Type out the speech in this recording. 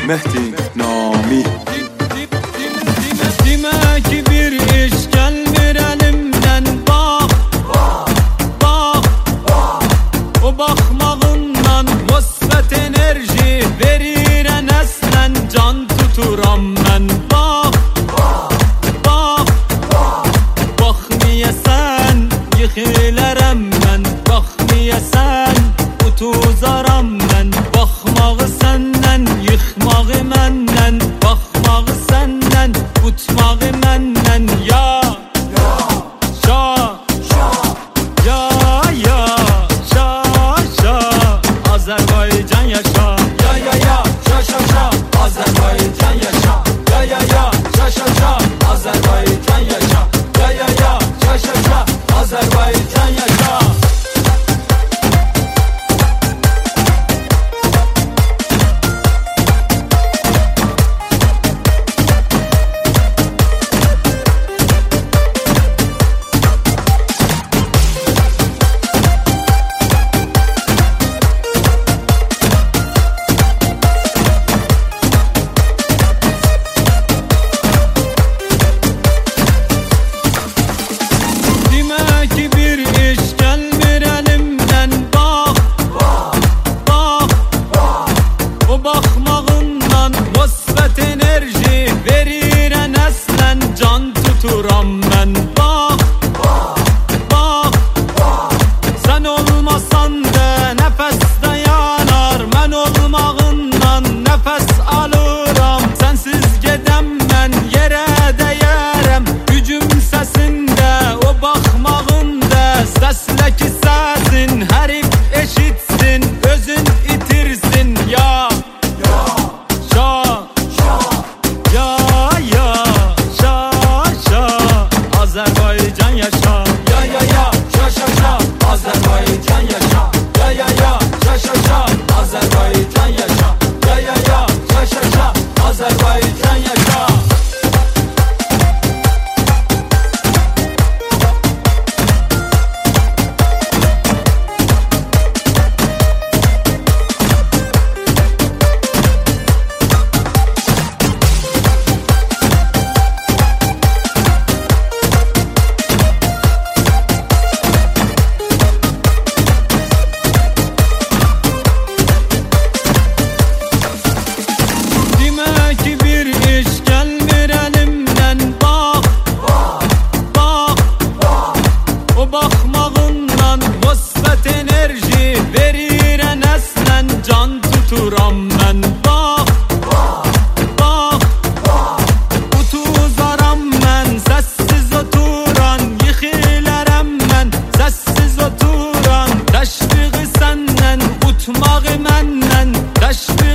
Mehdi Nami. Demek ki bir iş gelmir elimden. Bak, bak, o bakmağından musbet enerji verir en esnen. Can tuturam ben. Bak, bak, bakmiyesen yıkılarım ben. Bakmiyesen utuzaram ben. Bakmağı senden, yıkmağı menden. Bakmağı senden, utmağı menden. Ya, şa, ya, ya, şa, şa, Azerbaycan yaşa. Ya, ya, ya, şa, şa, şa, Azerbaycan yaşa. Ya, ya, ya, şa, şa, şa, Azerbaycan yaşa. Ya, ya, ya, şa, şa, şa, Azerbaycan yaşa. Bakmağından musbet enerji verir en esnen. Can tuturam ben. Bak, bak, sen olmasan da nefes dayanar. Ben olmağından nefes alıram. Sensiz gedem ben yere değerem. Gücüm sesinde, o bakmağında. Sesle ki sesin herif eşitsin. Özün itirsin ya. Azerbaycan yaşa. Ya, ya, ya, şa, şa, şa, Azerbaycan yaşa. Ya, ya, ya, şa, şa, şa, Azerbaycan yaşa. Ya, ya, ya, şa, şa, şa, Azerbaycan yaşa. Bakmağından musbet enerji verir en esnen. Can tuturam ben. Bak, bak, utuzaram ben. Sessiz oturan yıkılarım ben. Sessiz oturan teşviği senden, utmağı menden. Teşviği